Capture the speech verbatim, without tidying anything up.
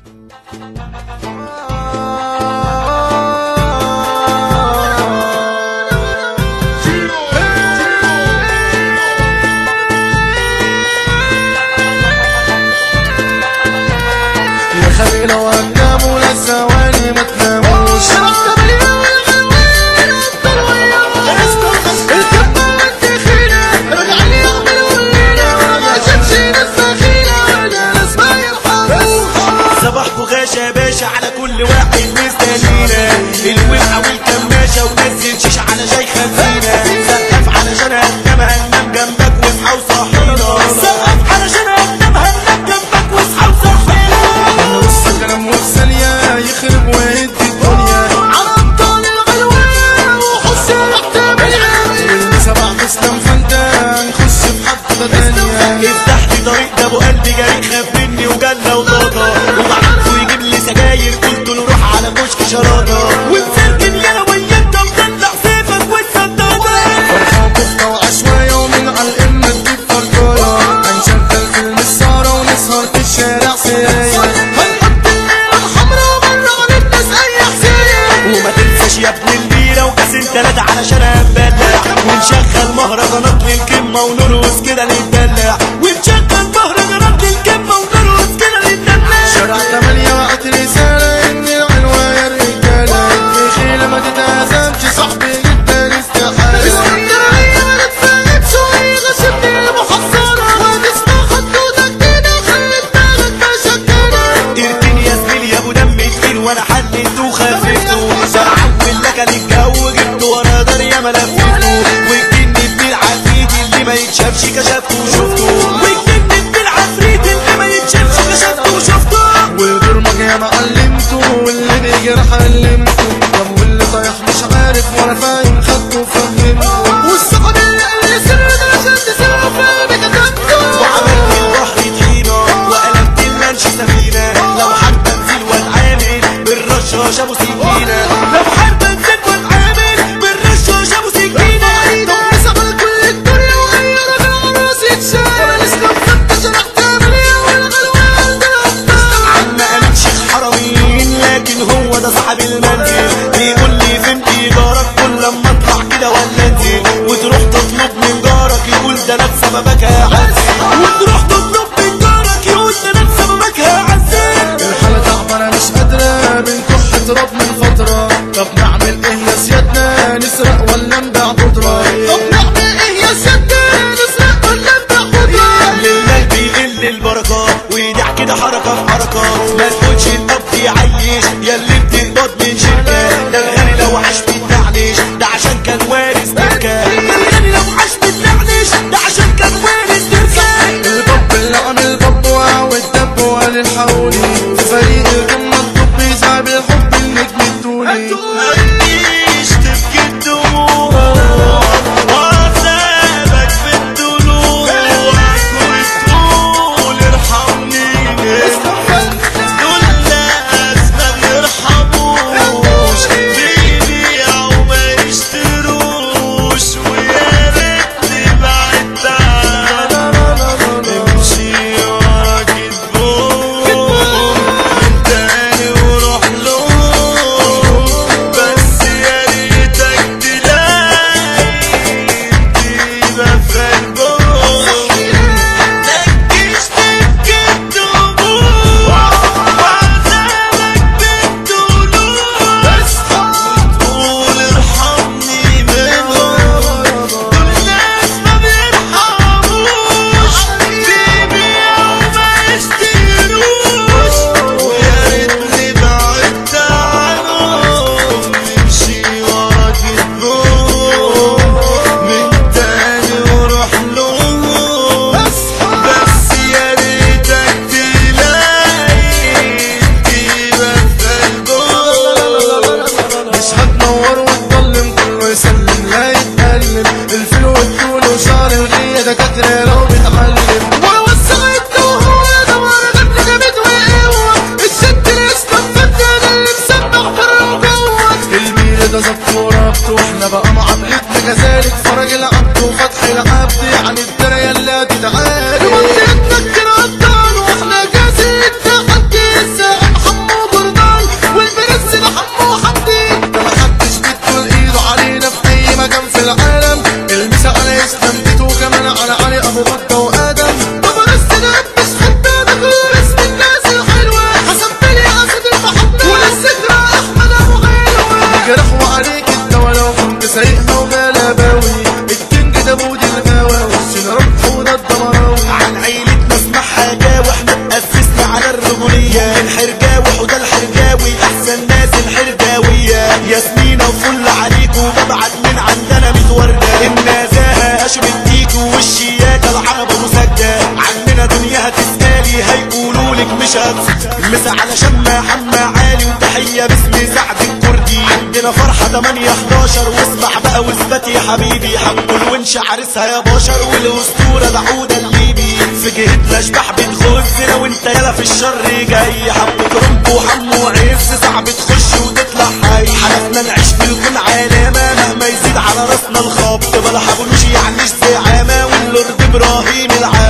لو هتناموا للثواني ما تناموش صباحكوا غاشا يا باشا على كل واحد مستنينا الولعة والكماشة ونزل شيش على جاي خزينة سقف علشان هننام هننام جنبك واصحى وصحينا سقف علشان هننام هننام جنبك واصحى وصحينا بص كلام وفي ثانية يخرب ويدي الدنيا على ابطال الغلوان وحسين احتمال سبع اسلام فانتا نخش في حد تانية افتح لي طريق ده ابو قلبي جريء خاف مني وجنة وطاطا وبعته يجيب لي سجاير قلت له روح على كشك شراطة ومسركن يا وينت وطلع سيفك والسدادة فرحة وكفتة وعشوائية ومن على القمة تجيب فرقاية هنشغل فيلم السهرة ونسهر في الشارع سرايا هنحط الليلة الحمرا ومرة على الناس اي حساية وما تنساش يا ابن البيرة وكاسين تلاتة علشان هنبلع ونشغل مهرجانات للكمة ونرقص كده نتدلع ونشغل مهرجانات للكمة ونرقص كده نتدلع شارع تمانية وقت رسالة إن العنوة يا رجالة في خيلة ما تتهزمش صاحبي جدا استحالة اسكندرية ما نتفاهمش وهي غشمني المحصلة هتسمع خطوطة جديدة خلي دماغك مشكلة اركن يا زميلي يا ابو دم تقيل وانا حليته وخففته شرعت لك الجو جبته ورا دار يا ملفته والجن ابن العفريت اللي ما يتشافش كشفته وشفته والجن ابن العفريت اللي ما يتشافش كشفته وشفته والبرمج يا معلمته واللي بيجرح علمته طب واللي طايح مش عارف ولا فاهم خدته وفهمته والصحاب اللي سر ده عشان تسمعه فاهم كتبته وعملت البحر طحينة وقلبت المنش سفينة لو حابة انزل واتعامل بالرشاش ابو سكينة لو حابة انزل واتعامل بالرشاش ابو سكينة طب نسعى كل الدنيا وهي راجعة على راسي تشال الاسلام فتش انا احتمل يا والغلوان ده عم قالت شيخ حرمين لكن هو ده صاحب المنزل بيقول لي فين ايجارك كل لما اطلع كده ولا انزل وتروح تطلب من جارك يقول ده انا بسببك هعزل وتروح تطلب من جارك يقول ده انا بسببك هعزل الحالة تعبانة مش قادرة بنكح تراب من فترة طب نعمل ايه يا سيادنا نسرق ولا نبيع بودرة طب نعمل ايه يا سيادنا نسرق ولا نبيع بودرة للمال بيقل البركة ويدع كده حركة في حركة ما تقولش القبض يعيش يا اللي بتقبض من شركة ده الغني لو عاش بيتنعنش ده عشان كان وارث تركة ده الغني لو عاش بيتنعنش ده عشان كان وارث تركة الباب اللي عامل بابوة والدب وقال الحولي في فريق الجمة الطب يسعى بالحب النجم الدولي مفيش تبكي الدموع وعذابك في الضلوع وتقول ارحمني دول ناس ما بيرحموش بيبيعوا ما يشتروش ويا ريتني بعدت عنك امشي ورا كدبهم انت الحربوية الحرجاوي حوده الحرجاوي احسن ناس الحرجاوية ياسمينة وفل عليكوا ببعت من عندنا ميت وردة النزاهة هاشم الديكو والشياكة العرب مسجة عننا دنيا هتسألي هيقولولك مش هتصدق مسا على شمة حمى عالي وتحية باسم سعد الكردي عندنا فرحة تمانية حداشر واسمع بقى واثبت يا حبيبي حبوا الونش عرسها يا بشر والاسطورة دعودة الليبي في جهة الاشباح بتخزنا وانت يلا في الشر جاي حبوا كرنب وحمو عز صعب تخش وتطلع حي حلفنا نعيش في الكون علامة مهما يزيد على راسنا الخبط بلا حبولوش يعني زعامة واللورد ابراهيم العالم